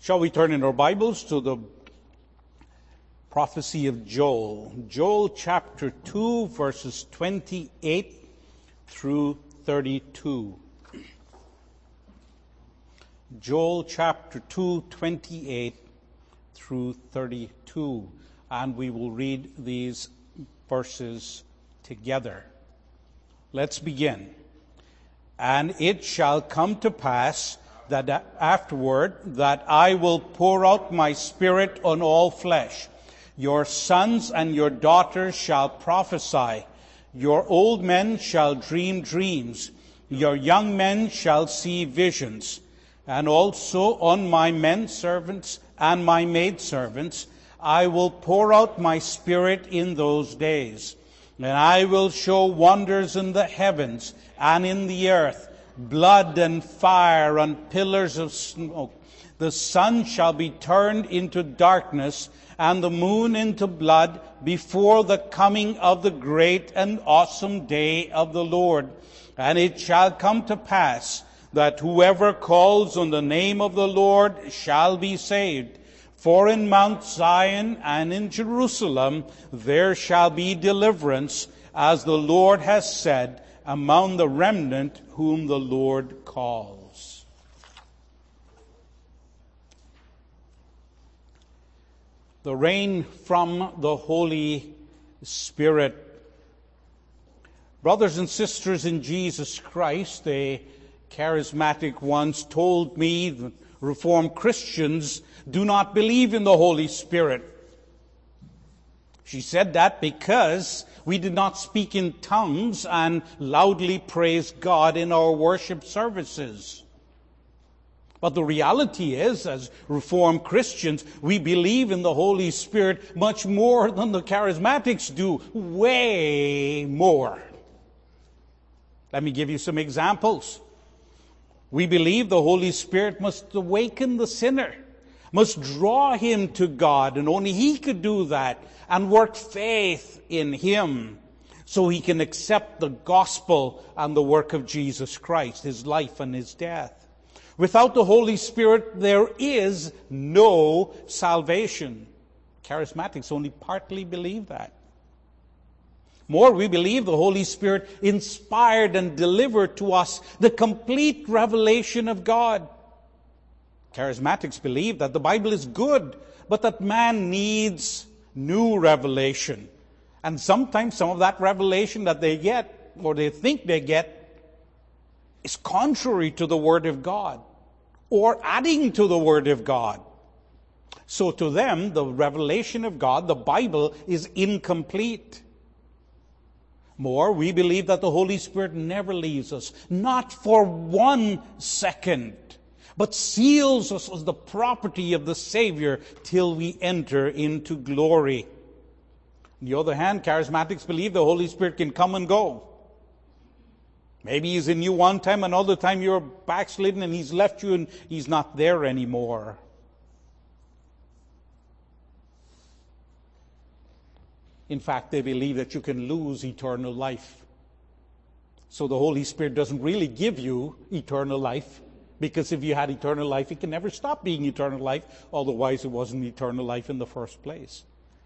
Shall we turn in our Bibles to the prophecy of Joel? Joel chapter 2, verses 28 through 32. Joel chapter 2, 28 through 32. And we will read these verses together. Let's begin. And it shall come to pass that afterward that I will pour out my Spirit on all flesh. Your sons and your daughters shall prophesy. Your old men shall dream dreams. Your young men shall see visions. And also on my men servants and my maidservants I will pour out my Spirit in those days. And I will show wonders in the heavens and in the earth, blood and fire and pillars of smoke. The sun shall be turned into darkness and the moon into blood before the coming of the great and awesome day of the Lord. And it shall come to pass that whoever calls on the name of the Lord shall be saved. For in Mount Zion and in Jerusalem there shall be deliverance, as the Lord has said, among the remnant whom the Lord calls. The rain from the Holy Spirit. Brothers and sisters in Jesus Christ, a charismatic once told me that Reformed Christians do not believe in the Holy Spirit. She said that because we did not speak in tongues and loudly praise God in our worship services. But the reality is, as Reformed Christians, we believe in the Holy Spirit much more than the charismatics do. Way more. Let me give you some examples. We believe the Holy Spirit must awaken the sinner, must draw him to God, and only He could do that, and work faith in Him so he can accept the gospel and the work of Jesus Christ, His life and His death. Without the Holy Spirit, there is no salvation. Charismatics only partly believe that. More, we believe the Holy Spirit inspired and delivered to us the complete revelation of God. Charismatics believe that the Bible is good, but that man needs new revelation. And sometimes some of that revelation that they get, or they think they get, is contrary to the Word of God, or adding to the Word of God. So to them, the revelation of God, the Bible, is incomplete. More, we believe that the Holy Spirit never leaves us, not for 1 second, but seals us as the property of the Savior till we enter into glory. On the other hand, charismatics believe the Holy Spirit can come and go. Maybe He's in you one time, another time you're backslidden and He's left you and He's not there anymore. In fact, they believe that you can lose eternal life. So the Holy Spirit doesn't really give you eternal life, because if you had eternal life, it can never stop being eternal life. Otherwise, it wasn't eternal life in the first place.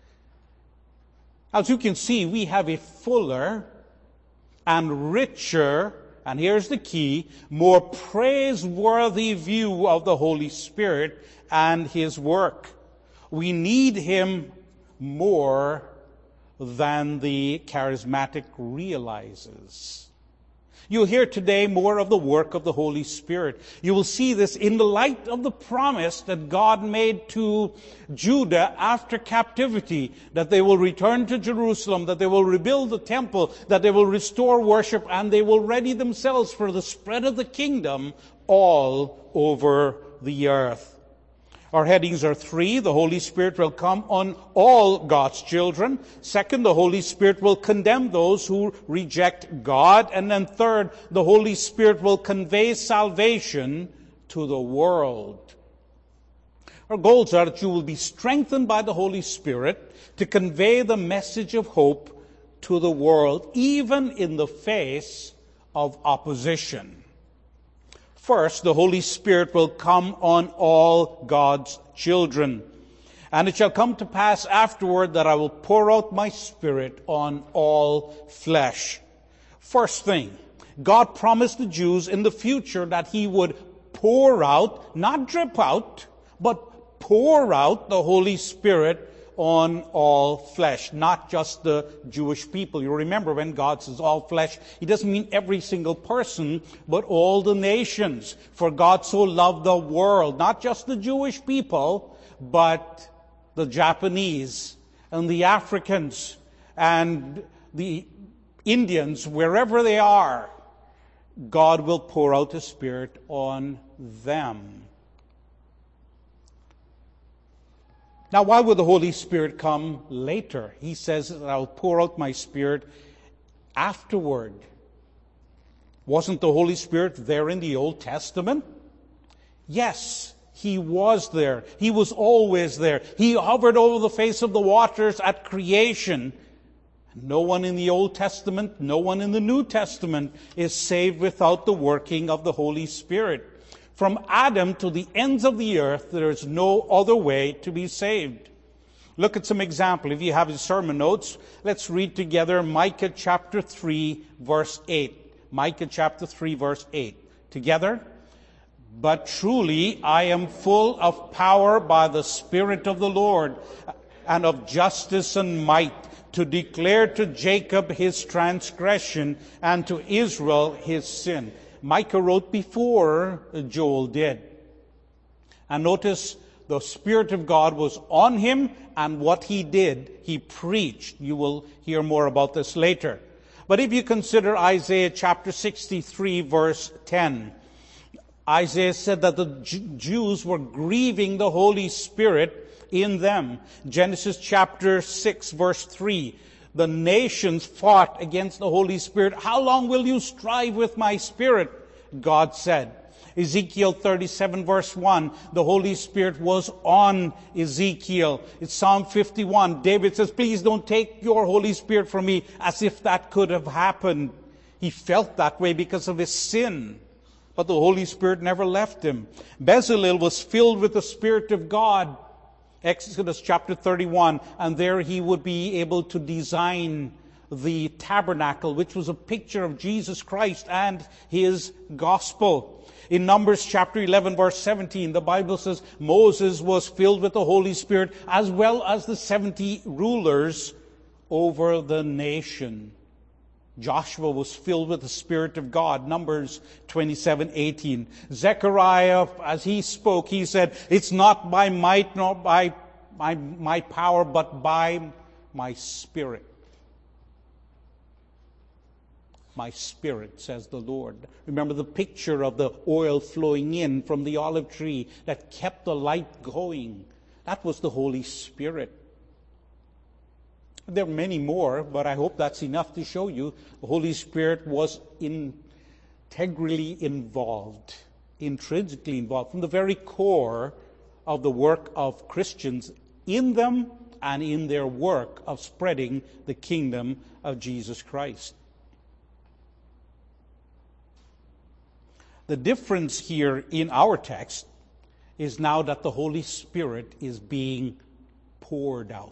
As you can see, we have a fuller and richer, and here's the key, more praiseworthy view of the Holy Spirit and His work. We need Him more than the charismatic realizes. You'll hear today more of the work of the Holy Spirit. You will see this in the light of the promise that God made to Judah after captivity, that they will return to Jerusalem, that they will rebuild the temple, that they will restore worship, and they will ready themselves for the spread of the kingdom all over the earth. Our headings are 3. The Holy Spirit will come on all God's children. 2, the Holy Spirit will condemn those who reject God. And then 3, the Holy Spirit will convey salvation to the world. Our goals are that you will be strengthened by the Holy Spirit to convey the message of hope to the world, even in the face of opposition. First, the Holy Spirit will come on all God's children. And it shall come to pass afterward that I will pour out my Spirit on all flesh. First thing, God promised the Jews in the future that He would pour out, not drip out, but pour out the Holy Spirit on all flesh, not just the Jewish people. You remember when God says all flesh, He doesn't mean every single person, but all the nations. For God so loved the world, not just the Jewish people, but the Japanese and the Africans and the Indians, wherever they are. God will pour out His Spirit on them. Now, why would the Holy Spirit come later? He says that I'll pour out my Spirit afterward. Wasn't the Holy Spirit there in the Old Testament? Yes, He was there. He was always there. He hovered over the face of the waters at creation. No one in the Old Testament, no one in the New Testament is saved without the working of the Holy Spirit. From Adam to the ends of the earth, there is no other way to be saved. Look at some example. If you have your sermon notes, let's read together Micah chapter 3, verse 8. Micah chapter 3, verse 8. Together. But truly I am full of power by the Spirit of the Lord, and of justice and might, to declare to Jacob his transgression, and to Israel his sin. Micah wrote before Joel did. And notice the Spirit of God was on him, and what he did, he preached. You will hear more about this later. But if you consider Isaiah chapter 63, verse 10, Isaiah said that the Jews were grieving the Holy Spirit in them. Genesis chapter 6, verse 3. The nations fought against the Holy Spirit. How long will you strive with my Spirit? God said. Ezekiel 37 verse 1. The Holy Spirit was on Ezekiel. It's Psalm 51. David says, please don't take your Holy Spirit from me, as if that could have happened. He felt that way because of his sin. But the Holy Spirit never left him. Bezalel was filled with the Spirit of God. Exodus chapter 31, and there he would be able to design the tabernacle, which was a picture of Jesus Christ and His gospel. In Numbers chapter 11, verse 17, the Bible says Moses was filled with the Holy Spirit, as well as the 70 rulers over the nation. Joshua was filled with the Spirit of God. Numbers 27:18. Zechariah, as he spoke, he said, it's not by might nor by my power, but by my Spirit. My Spirit, says the Lord. Remember the picture of the oil flowing in from the olive tree that kept the light going. That was the Holy Spirit. There are many more, but I hope that's enough to show you the Holy Spirit was integrally involved, intrinsically involved, from the very core of the work of Christians in them and in their work of spreading the kingdom of Jesus Christ. The difference here in our text is now that the Holy Spirit is being poured out.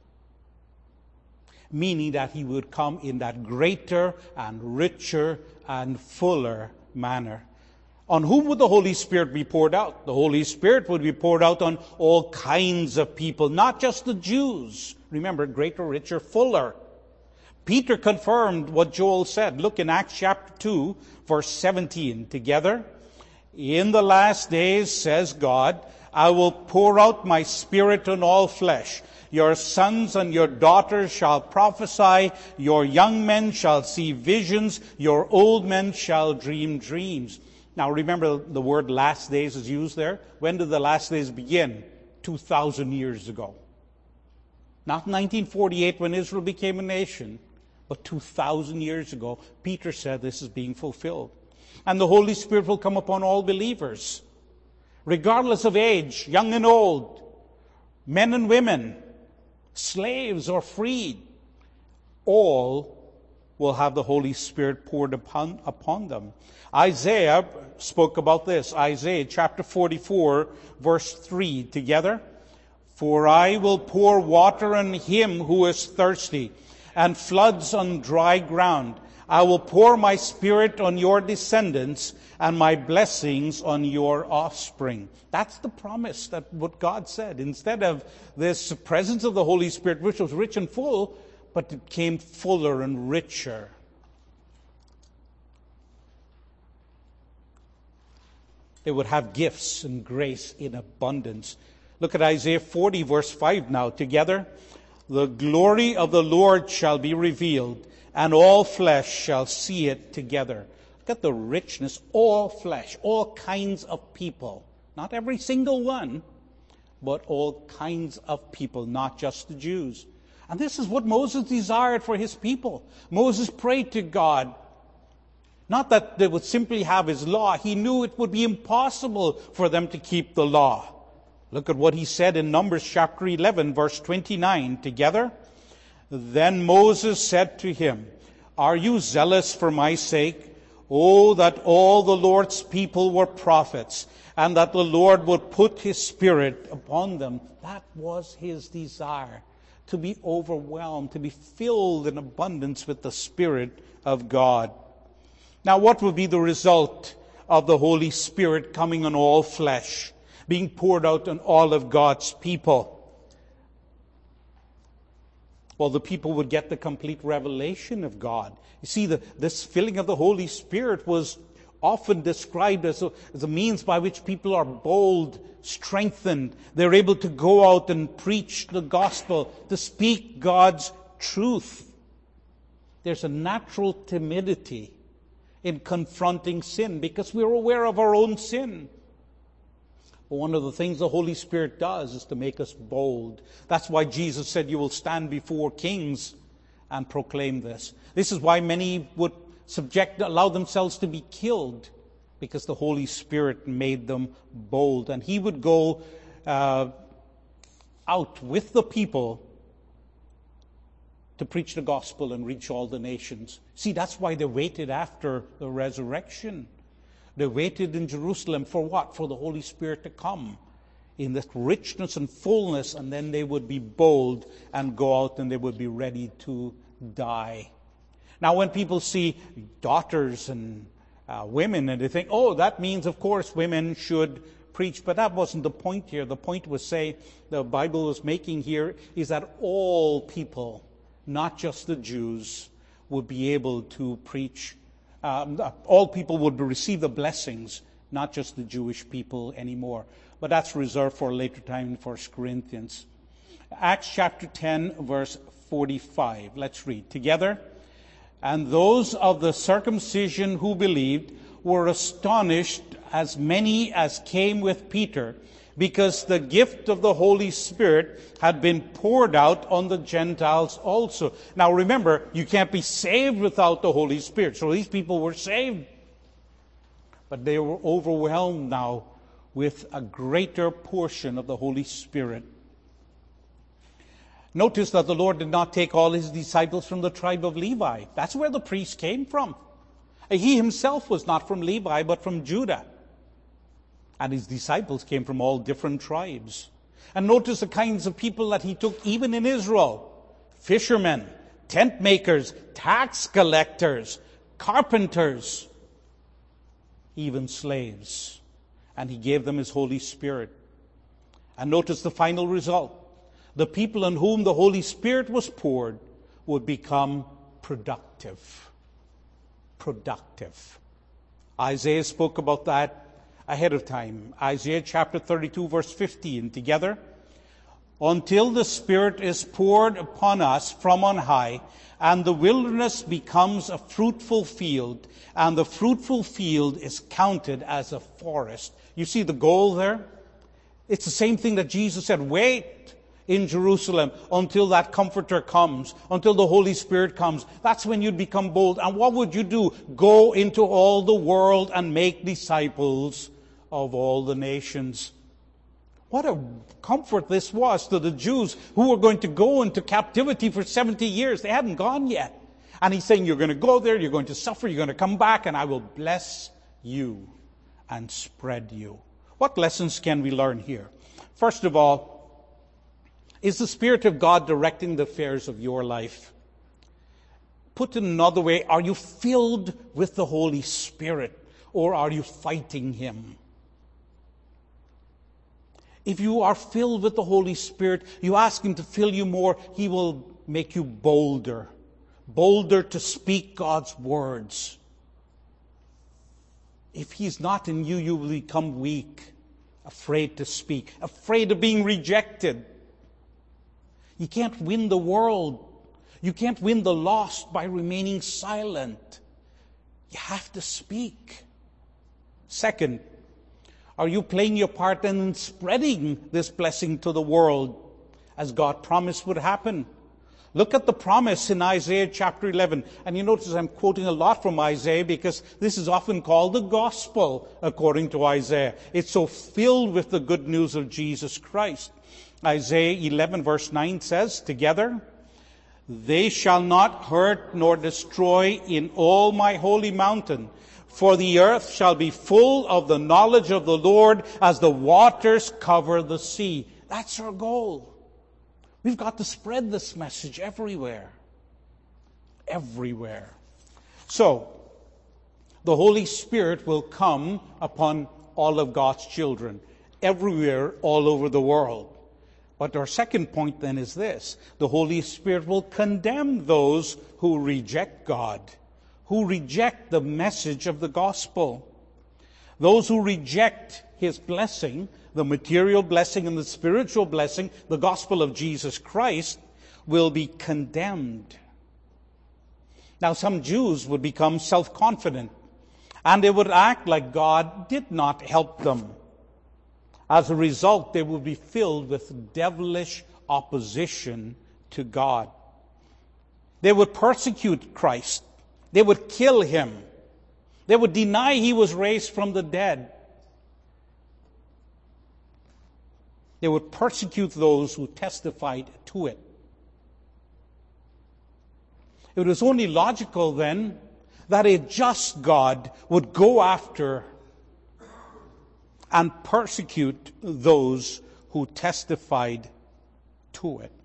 Meaning that He would come in that greater and richer and fuller manner. On whom would the Holy Spirit be poured out? The Holy Spirit would be poured out on all kinds of people, not just the Jews. Remember, greater, richer, fuller. Peter confirmed what Joel said. Look in Acts chapter 2, verse 17. Together, in the last days, says God, I will pour out my Spirit on all flesh. Your sons and your daughters shall prophesy. Your young men shall see visions. Your old men shall dream dreams. Now remember, the word last days is used there. When did the last days begin? 2,000 years ago. Not 1948 when Israel became a nation, but 2,000 years ago. Peter said this is being fulfilled. And the Holy Spirit will come upon all believers, regardless of age, young and old, men and women, slaves or freed. All will have the Holy Spirit poured upon them. Isaiah spoke about this. Isaiah chapter 44, verse 3. Together. For I will pour water on him who is thirsty, and floods on dry ground. I will pour my Spirit on your descendants, and my blessings on your offspring. That's the promise, that what God said. Instead of this presence of the Holy Spirit, which was rich and full, but it came fuller and richer. They would have gifts and grace in abundance. Look at Isaiah 40, verse 5 now. Together. The glory of the Lord shall be revealed, and all flesh shall see it together. Look at the richness. All flesh, all kinds of people. Not every single one, but all kinds of people, not just the Jews. And this is what Moses desired for his people. Moses prayed to God. Not that they would simply have his law. He knew it would be impossible for them to keep the law. Look at what he said in Numbers chapter 11, verse 29. Together. Then Moses said to him, Are you zealous for my sake? Oh, that all the Lord's people were prophets, and that the Lord would put his Spirit upon them. That was his desire, to be overwhelmed, to be filled in abundance with the Spirit of God. Now, what will be the result of the Holy Spirit coming on all flesh, being poured out on all of God's people? Well, the people would get the complete revelation of God. You see, this filling of the Holy Spirit was often described as a means by which people are bold, strengthened. They're able to go out and preach the gospel, to speak God's truth. There's a natural timidity in confronting sin because we're aware of our own sin. But one of the things the Holy Spirit does is to make us bold. That's why Jesus said, You will stand before kings and proclaim this. This is why many would allow themselves to be killed, because the Holy Spirit made them bold. And he would go out with the people to preach the gospel and reach all the nations. See, that's why they waited after the resurrection. They waited in Jerusalem for what? For the Holy Spirit to come in this richness and fullness, and then they would be bold and go out and they would be ready to die. Now, when people see daughters and women, and they think, oh, that means, of course, women should preach. But that wasn't the point here. The point was the Bible was making here is that all people, not just the Jews, would be able to preach. All people would receive the blessings, not just the Jewish people anymore. But that's reserved for a later time in 1 Corinthians. Acts chapter 10, verse 45. Let's read together. And those of the circumcision who believed were astonished, as many as came with Peter, because the gift of the Holy Spirit had been poured out on the Gentiles also. Now remember, you can't be saved without the Holy Spirit. So these people were saved. But they were overwhelmed now with a greater portion of the Holy Spirit. Notice that the Lord did not take all his disciples from the tribe of Levi. That's where the priests came from. He himself was not from Levi, but from Judah. And his disciples came from all different tribes. And notice the kinds of people that he took even in Israel. Fishermen, tent makers, tax collectors, carpenters, even slaves. And he gave them his Holy Spirit. And notice the final result. The people on whom the Holy Spirit was poured would become productive. Productive. Isaiah spoke about that ahead of time. Isaiah chapter 32, verse 15. Together. Until the Spirit is poured upon us from on high, and the wilderness becomes a fruitful field, and the fruitful field is counted as a forest. You see the goal there? It's the same thing that Jesus said, wait in Jerusalem until that Comforter comes, until the Holy Spirit comes. That's when you'd become bold. And what would you do? Go into all the world and make disciples of all the nations. What a comfort this was to the Jews who were going to go into captivity for 70 years. They hadn't gone yet. And he's saying, you're going to go there, you're going to suffer, you're going to come back, and I will bless you and spread you. What lessons can we learn here? First of all, is the Spirit of God directing the affairs of your life? Put in another way, are you filled with the Holy Spirit, or are you fighting Him? If you are filled with the Holy Spirit, you ask Him to fill you more, He will make you bolder to speak God's words. If He's not in you, you will become weak, afraid to speak, afraid of being rejected. You can't win the world. You can't win the lost by remaining silent. You have to speak. Second, are you playing your part in spreading this blessing to the world as God promised would happen? Look at the promise in Isaiah chapter 11. And you notice I'm quoting a lot from Isaiah because this is often called the gospel according to Isaiah. It's so filled with the good news of Jesus Christ. Isaiah 11 verse 9 says, together, they shall not hurt nor destroy in all my holy mountain, for the earth shall be full of the knowledge of the Lord as the waters cover the sea. That's our goal. We've got to spread this message everywhere. Everywhere. So, the Holy Spirit will come upon all of God's children, everywhere, all over the world. But our second point then is this. The Holy Spirit will condemn those who reject God, who reject the message of the gospel. Those who reject His blessing, the material blessing and the spiritual blessing, the gospel of Jesus Christ, will be condemned. Now, some Jews would become self-confident, and they would act like God did not help them. As a result, they would be filled with devilish opposition to God. They would persecute Christ. They would kill Him. They would deny He was raised from the dead. They would persecute those who testified to it. It was only logical then that a just God would go after and persecute those who testified to it.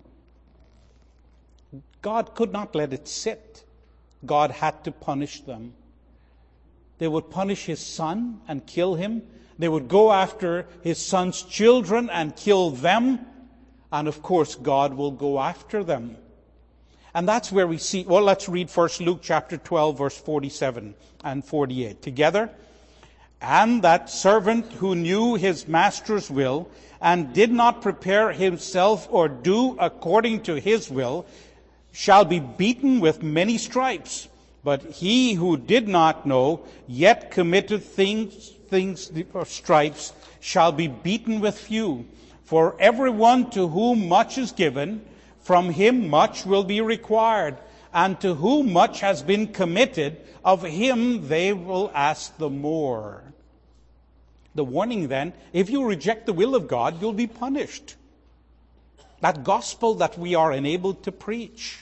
God could not let it sit. God had to punish them. They would punish His Son and kill Him. They would go after His Son's children and kill them. And of course, God will go after them. And that's where we see, well, let's read first Luke chapter 12, verse 47 and 48 together. And that servant who knew his master's will and did not prepare himself or do according to his will shall be beaten with many stripes. But he who did not know, yet committed things or stripes, shall be beaten with few. For everyone to whom much is given, from him much will be required. And to whom much has been committed, of him they will ask the more. The warning then, if you reject the will of God, you'll be punished. That gospel that we are enabled to preach.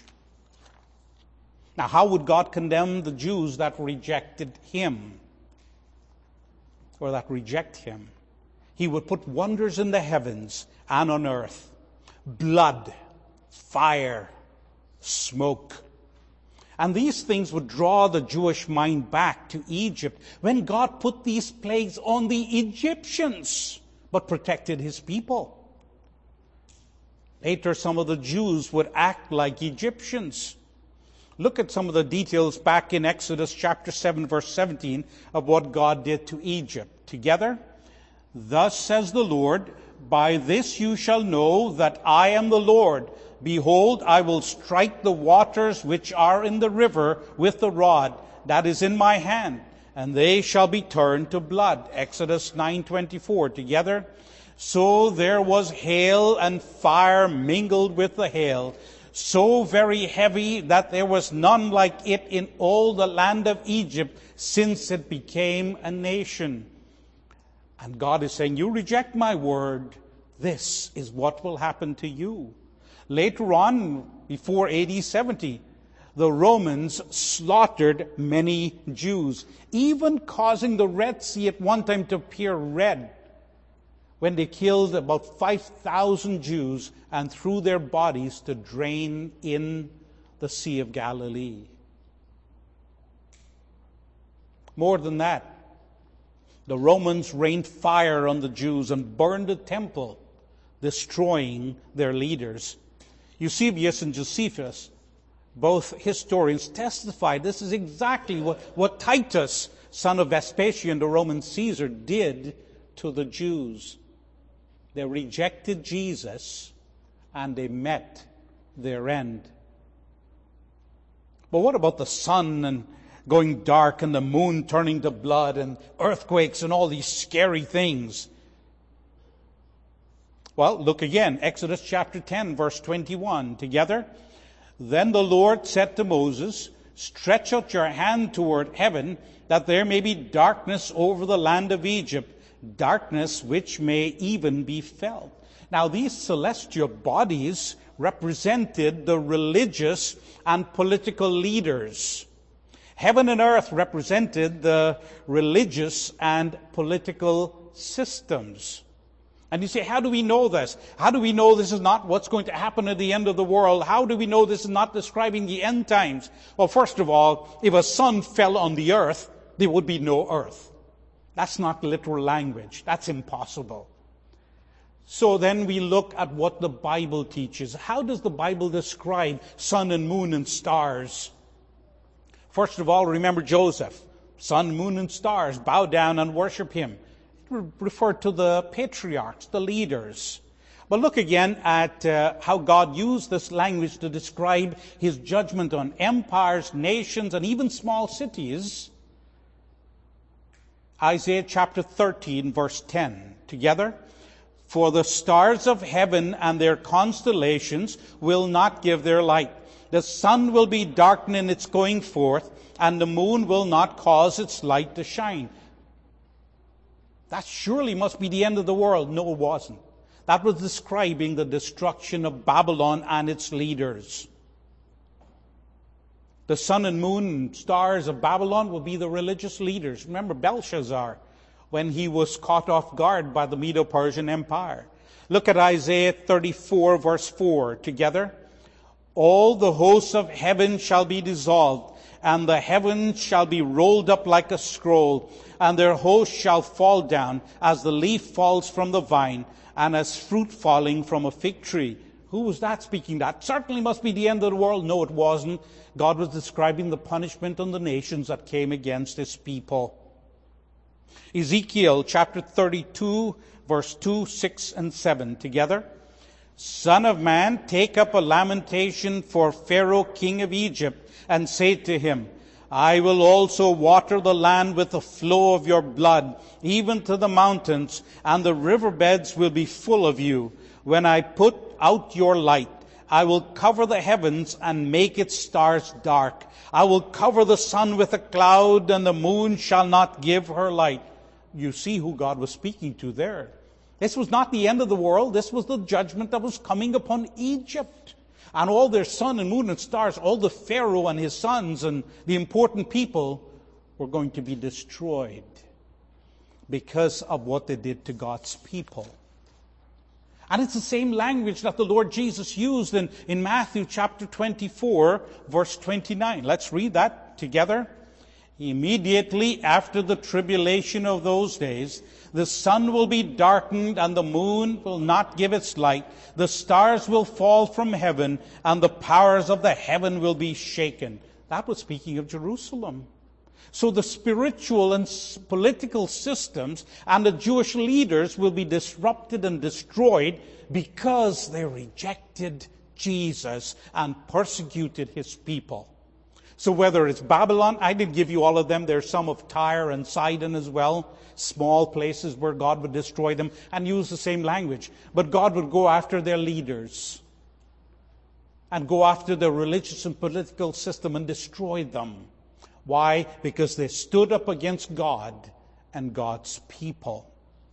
Now, how would God condemn the Jews that rejected Him? Or that reject Him? He would put wonders in the heavens and on earth. Blood, fire, smoke. And these things would draw the Jewish mind back to Egypt when God put these plagues on the Egyptians, but protected His people. Later, some of the Jews would act like Egyptians. Look at some of the details back in Exodus chapter 7, verse 17 of what God did to Egypt. Together, thus says the Lord, by this you shall know that I am the Lord. Behold, I will strike the waters which are in the river with the rod that is in my hand, and they shall be turned to blood. Exodus 9:24. Together, so there was hail and fire mingled with the hail, so very heavy that there was none like it in all the land of Egypt since it became a nation. And God is saying, you reject my word, this is what will happen to you. Later on, before AD 70, the Romans slaughtered many Jews, even causing the Red Sea at one time to appear red, when they killed about 5,000 Jews and threw their bodies to drain in the Sea of Galilee. More than that, the Romans rained fire on the Jews and burned the temple, destroying their leaders. Eusebius and Josephus, both historians, testified this is exactly what Titus, son of Vespasian, the Roman Caesar, did to the Jews. They rejected Jesus and they met their end. But what about the sun and going dark and the moon turning to blood and earthquakes and all these scary things? Well, look again, Exodus chapter 10, verse 21. Together, then the Lord said to Moses, stretch out your hand toward heaven, that there may be darkness over the land of Egypt, darkness which may even be felt. Now, these celestial bodies represented the religious and political leaders. Heaven and earth represented the religious and political systems. And you say, how do we know this? How do we know this is not what's going to happen at the end of the world? How do we know this is not describing the end times? Well, first of all, if a sun fell on the earth, there would be no earth. That's not literal language. That's impossible. So then we look at what the Bible teaches. How does the Bible describe sun and moon and stars? First of all, remember Joseph. Sun, moon, and stars. Bow down and worship him. It referred to the patriarchs, the leaders. But look again at how God used this language to describe his judgment on empires, nations, and even small cities. Isaiah chapter 13, verse 10. Together. For the stars of heaven and their constellations will not give their light. The sun will be darkened in its going forth, and the moon will not cause its light to shine. That surely must be the end of the world. No, it wasn't. That was describing the destruction of Babylon and its leaders. The sun and moon and stars of Babylon will be the religious leaders. Remember Belshazzar, when he was caught off guard by the Medo-Persian Empire. Look at Isaiah 34, verse 4. Together. All the hosts of heaven shall be dissolved, and the heavens shall be rolled up like a scroll, and their hosts shall fall down as the leaf falls from the vine, and as fruit falling from a fig tree. Who was that speaking? That certainly must be the end of the world. No, it wasn't. God was describing the punishment on the nations that came against his people. Ezekiel chapter 32, verse 2, 6, and 7. Together. Son of man, take up a lamentation for Pharaoh, king of Egypt, and say to him, I will also water the land with the flow of your blood, even to the mountains, and the riverbeds will be full of you. When I put out your light, I will cover the heavens and make its stars dark. I will cover the sun with a cloud, and the moon shall not give her light. You see who God was speaking to there. This was not the end of the world. This was the judgment that was coming upon Egypt. And all their sun and moon and stars, all the Pharaoh and his sons and the important people were going to be destroyed because of what they did to God's people. And it's the same language that the Lord Jesus used in Matthew chapter 24, verse 29. Let's read that together. Immediately after the tribulation of those days, the sun will be darkened and the moon will not give its light. The stars will fall from heaven and the powers of the heaven will be shaken. That was speaking of Jerusalem. So the spiritual and political systems and the Jewish leaders will be disrupted and destroyed because they rejected Jesus and persecuted his people. So whether it's Babylon, I didn't give you all of them. There's some of Tyre and Sidon as well. Small places where God would destroy them and use the same language. But God would go after their leaders and go after the religious and political system and destroy them. Why? Because they stood up against God and God's people.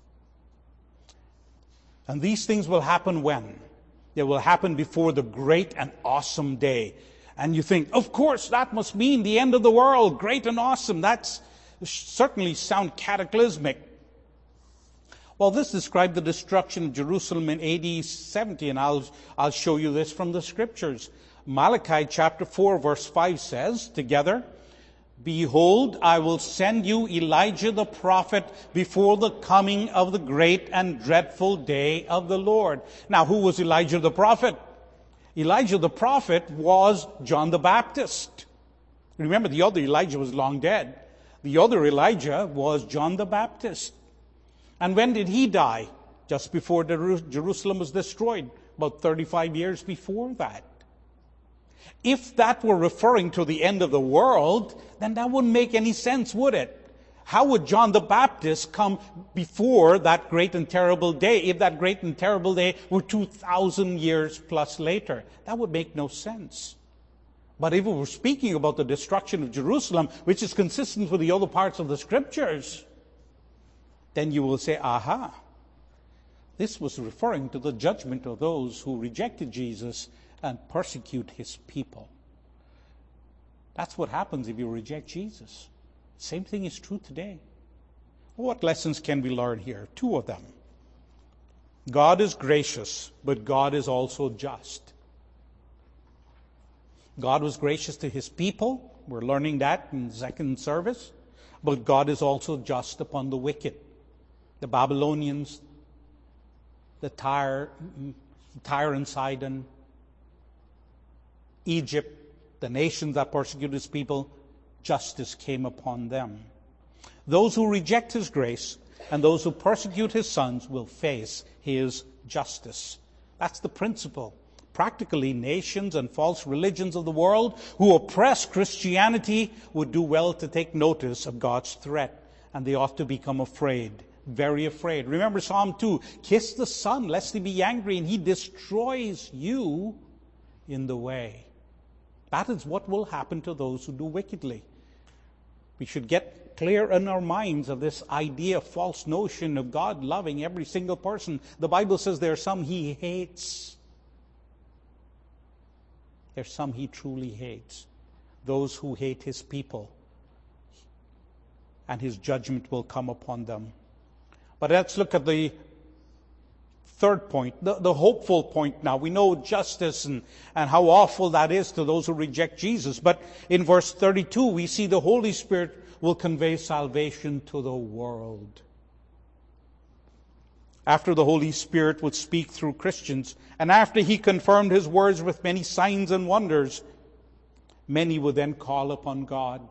And these things will happen when? They will happen before the great and awesome day. And you think, of course, that must mean the end of the world, great and awesome. That's certainly sound cataclysmic. Well, this described the destruction of Jerusalem in AD 70, and I'll show you this from the Scriptures. Malachi chapter 4, verse 5 says, together, "Behold, I will send you Elijah the prophet before the coming of the great and dreadful day of the Lord." Now, who was Elijah the prophet? Elijah the prophet was John the Baptist. Remember, the other Elijah was long dead. The other Elijah was John the Baptist. And when did he die? Just before Jerusalem was destroyed, about 35 years before that. If that were referring to the end of the world, then that wouldn't make any sense, would it? How would John the Baptist come before that great and terrible day, if that great and terrible day were 2,000 years plus later? That would make no sense. But if we were speaking about the destruction of Jerusalem, which is consistent with the other parts of the Scriptures, then you will say, aha, this was referring to the judgment of those who rejected Jesus and persecute his people. That's what happens if you reject Jesus. Same thing is true today. What lessons can we learn here? Two of them. God is gracious, but God is also just. God was gracious to his people. We're learning that in the second service. But God is also just upon the wicked. The Babylonians, the Tyre and Sidon, Egypt, the nations that persecuted his people, justice came upon them. Those who reject his grace and those who persecute his sons will face his justice. That's the principle. Practically, nations and false religions of the world who oppress Christianity would do well to take notice of God's threat, and they ought to become afraid. Very afraid. Remember Psalm 2, kiss the Son, lest he be angry, and he destroys you in the way. That is what will happen to those who do wickedly. We should get clear in our minds of this idea, false notion of God loving every single person. The Bible says there are some he hates. There's some he truly hates. Those who hate his people. And his judgment will come upon them. But let's look at the third point, the hopeful point now. We know justice and how awful that is to those who reject Jesus. But in verse 32, we see the Holy Spirit will convey salvation to the world. After the Holy Spirit would speak through Christians, and after he confirmed his words with many signs and wonders, many would then call upon God.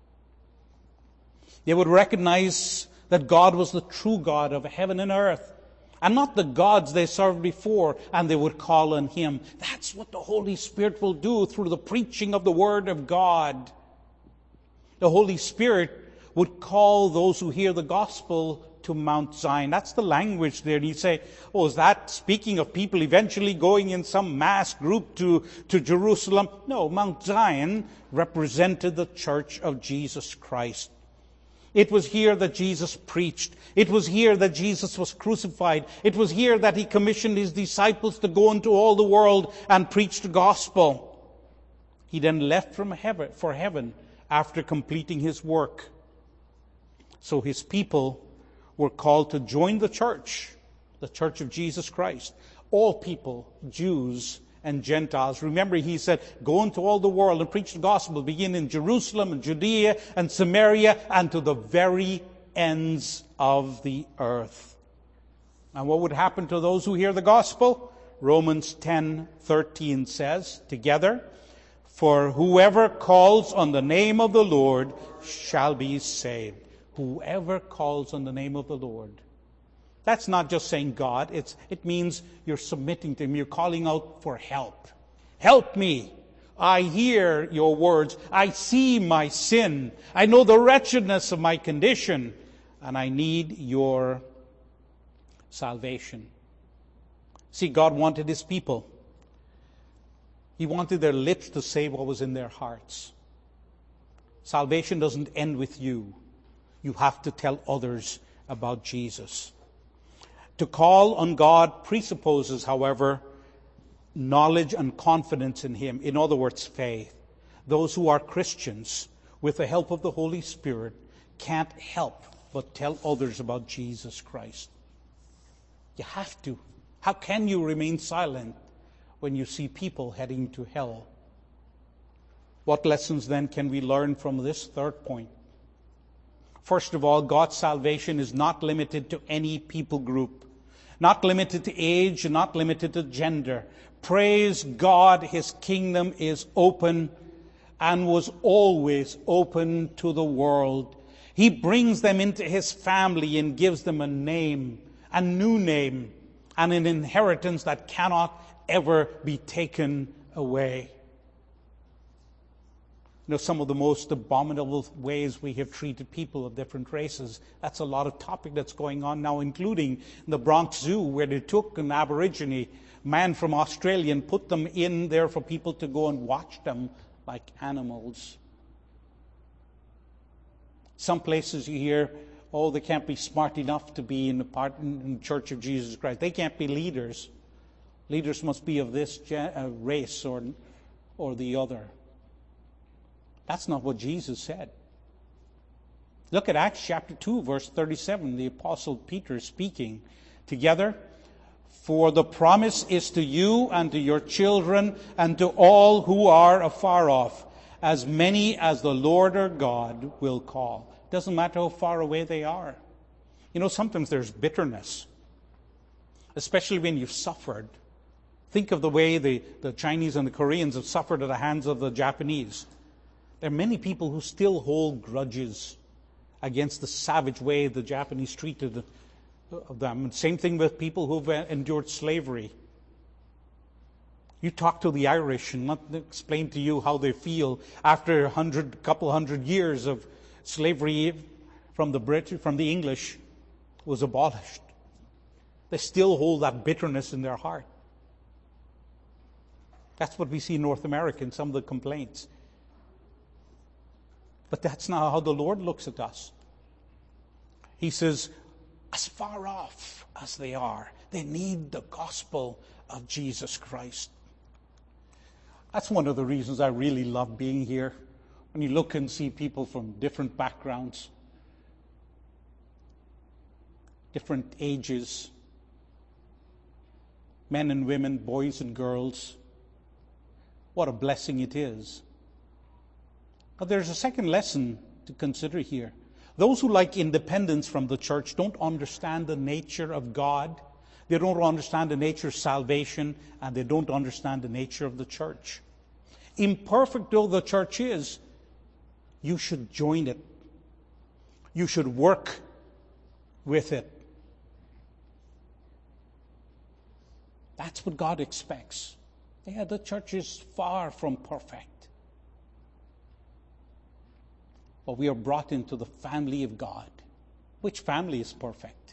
They would recognize that God was the true God of heaven and earth, and not the gods they served before, and they would call on him. That's what the Holy Spirit will do through the preaching of the Word of God. The Holy Spirit would call those who hear the gospel to Mount Zion. That's the language there. And you say, oh, is that speaking of people eventually going in some mass group to Jerusalem? No, Mount Zion represented the church of Jesus Christ. It was here that Jesus preached. It was here that Jesus was crucified. It was here that he commissioned his disciples to go into all the world and preach the gospel. He then left for heaven after completing his work. So his people were called to join the church of Jesus Christ. All people, Jews and Gentiles. Remember, he said, go into all the world and preach the gospel, begin in Jerusalem and Judea and Samaria and to the very ends of the earth. And what would happen to those who hear the gospel? Romans 10:13 says, together, for whoever calls on the name of the Lord shall be saved. Whoever calls on the name of the Lord. That's not just saying God. It means you're submitting to him. You're calling out for help. Help me. I hear your words. I see my sin. I know the wretchedness of my condition. And I need your salvation. See, God wanted his people. He wanted their lips to say what was in their hearts. Salvation doesn't end with you. You have to tell others about Jesus. To call on God presupposes, however, knowledge and confidence in him. In other words, faith. those who are Christians, with the help of the Holy Spirit, can't help but tell others about Jesus Christ. You have to. How can you remain silent when you see people heading to hell? What lessons then can we learn from this third point? First of all, God's salvation is not limited to any people group, not limited to age, not limited to gender. Praise God, His kingdom is open and was always open to the world. He brings them into His family and gives them a name, a new name, and an inheritance that cannot ever be taken away. You know, some of the most abominable ways we have treated people of different races. That's a lot of topic that's going on now, including the Bronx Zoo, where they took an Aborigine man from Australia and put them in there for people to go and watch them like animals. Some places you hear, oh, they can't be smart enough to be in the Church of Jesus Christ. They can't be leaders. Leaders must be of this race or the other. That's not what Jesus said. Look at Acts chapter 2, verse 37, the Apostle Peter speaking. Together, for the promise is to you and to your children and to all who are afar off, as many as the Lord our God will call. Doesn't matter how far away they are. You know, sometimes there's bitterness, especially when you've suffered. Think of the way the Chinese and the Koreans have suffered at the hands of the Japanese. There are many people who still hold grudges against the savage way the Japanese treated them. And same thing with people who've endured slavery. You talk to the Irish and let them explain to you how they feel after a couple hundred years of slavery from the English was abolished. They still hold that bitterness in their heart. That's what we see in North America in some of the complaints. But that's not how the Lord looks at us. He says, as far off as they are, they need the gospel of Jesus Christ. That's one of the reasons I really love being here. When you look and see people from different backgrounds, different ages, men and women, boys and girls, what a blessing it is. But there's a second lesson to consider here. Those who like independence from the church don't understand the nature of God. They don't understand the nature of salvation, and they don't understand the nature of the church. Imperfect though the church is, you should join it. You should work with it. That's what God expects. Yeah, the church is far from perfect. But we are brought into the family of God. Which family is perfect?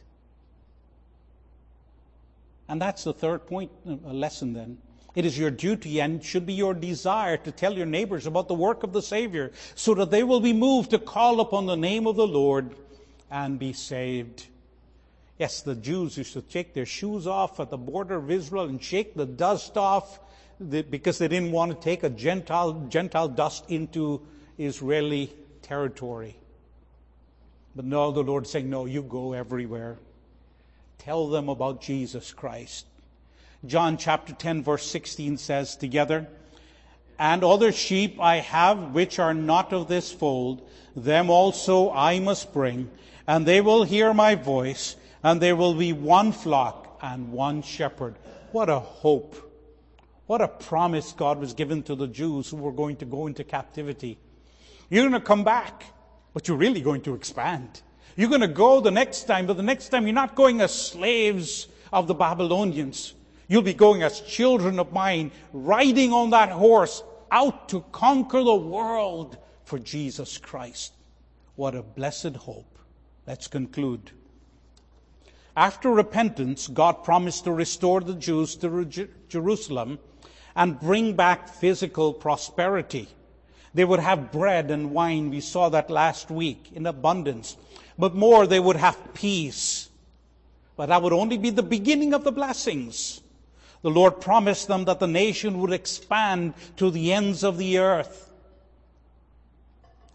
And that's the third point, lesson then. It is your duty and should be your desire to tell your neighbors about the work of the Savior, so that they will be moved to call upon the name of the Lord and be saved. Yes, the Jews used to take their shoes off at the border of Israel and shake the dust off because they didn't want to take a Gentile dust into Israeli territory. But now the Lord's saying, no, you go everywhere. Tell them about Jesus Christ. John chapter 10 verse 16 says together, and other sheep I have which are not of this fold, them also I must bring, and they will hear my voice, and there will be one flock and one shepherd. What a hope. What a promise God was given to the Jews who were going to go into captivity. You're going to come back, but you're really going to expand. You're going to go the next time, but the next time you're not going as slaves of the Babylonians. You'll be going as children of mine, riding on that horse out to conquer the world for Jesus Christ. What a blessed hope. Let's conclude. After repentance, God promised to restore the Jews to Jerusalem and bring back physical prosperity. They would have bread and wine, we saw that last week, in abundance. But more, they would have peace. But that would only be the beginning of the blessings. The Lord promised them that the nation would expand to the ends of the earth.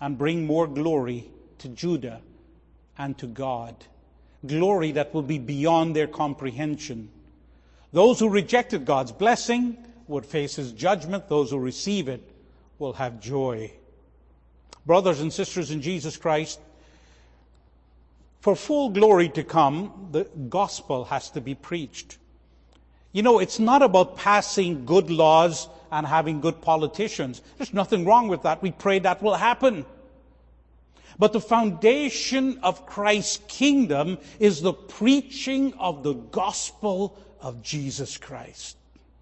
and bring more glory to Judah and to God. Glory that will be beyond their comprehension. Those who rejected God's blessing would face his judgment. Those who receive it will have joy. Brothers and sisters in Jesus Christ, for full glory to come, the gospel has to be preached. You know, it's not about passing good laws and having good politicians. There's nothing wrong with that. We pray that will happen. But the foundation of Christ's kingdom is the preaching of the gospel of Jesus Christ.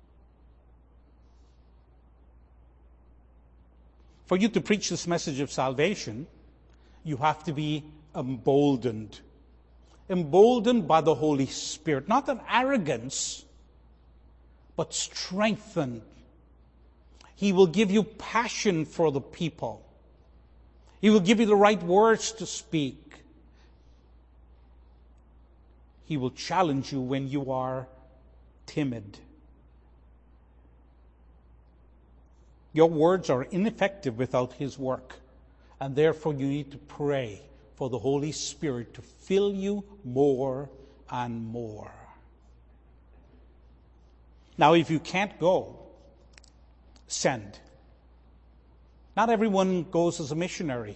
For you to preach this message of salvation, you have to be emboldened. Emboldened by the Holy Spirit. Not an arrogance, but strengthened. He will give you passion for the people. He will give you the right words to speak. He will challenge you when you are timid. Your words are ineffective without his work, and therefore you need to pray for the Holy Spirit to fill you more and more. Now, if you can't go, send. Not everyone goes as a missionary.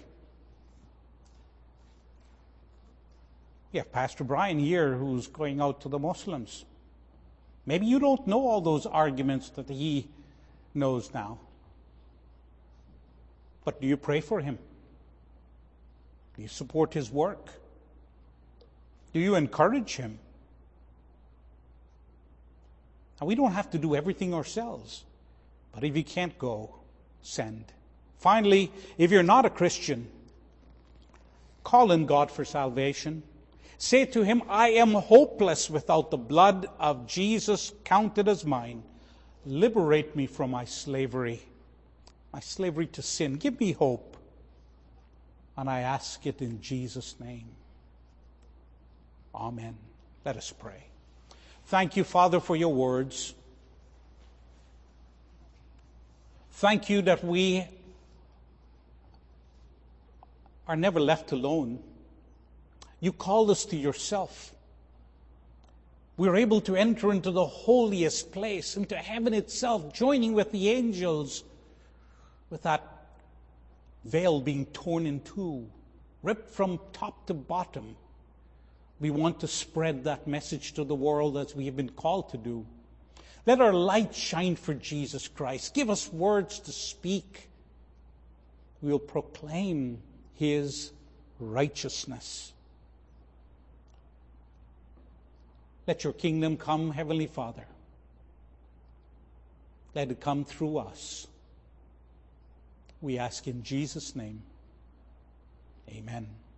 We have Pastor Brian here who's going out to the Muslims. Maybe you don't know all those arguments that he knows now. But do you pray for him? Do you support his work? Do you encourage him? Now, we don't have to do everything ourselves. But if you can't go, send. Finally, if you're not a Christian, call in God for salvation. Say to him, I am hopeless without the blood of Jesus counted as mine. Liberate me from my slavery to sin. Give me hope. And I ask it in Jesus' name. Amen. Let us pray. Thank you, Father, for your words. Thank you that we are never left alone. You called us to yourself. We're able to enter into the holiest place, into heaven itself, joining with the angels, with that veil being torn in two, ripped from top to bottom. We want to spread that message to the world as we have been called to do. Let our light shine for Jesus Christ. Give us words to speak. We'll proclaim his righteousness. Let your kingdom come, Heavenly Father. Let it come through us. We ask in Jesus' name. Amen.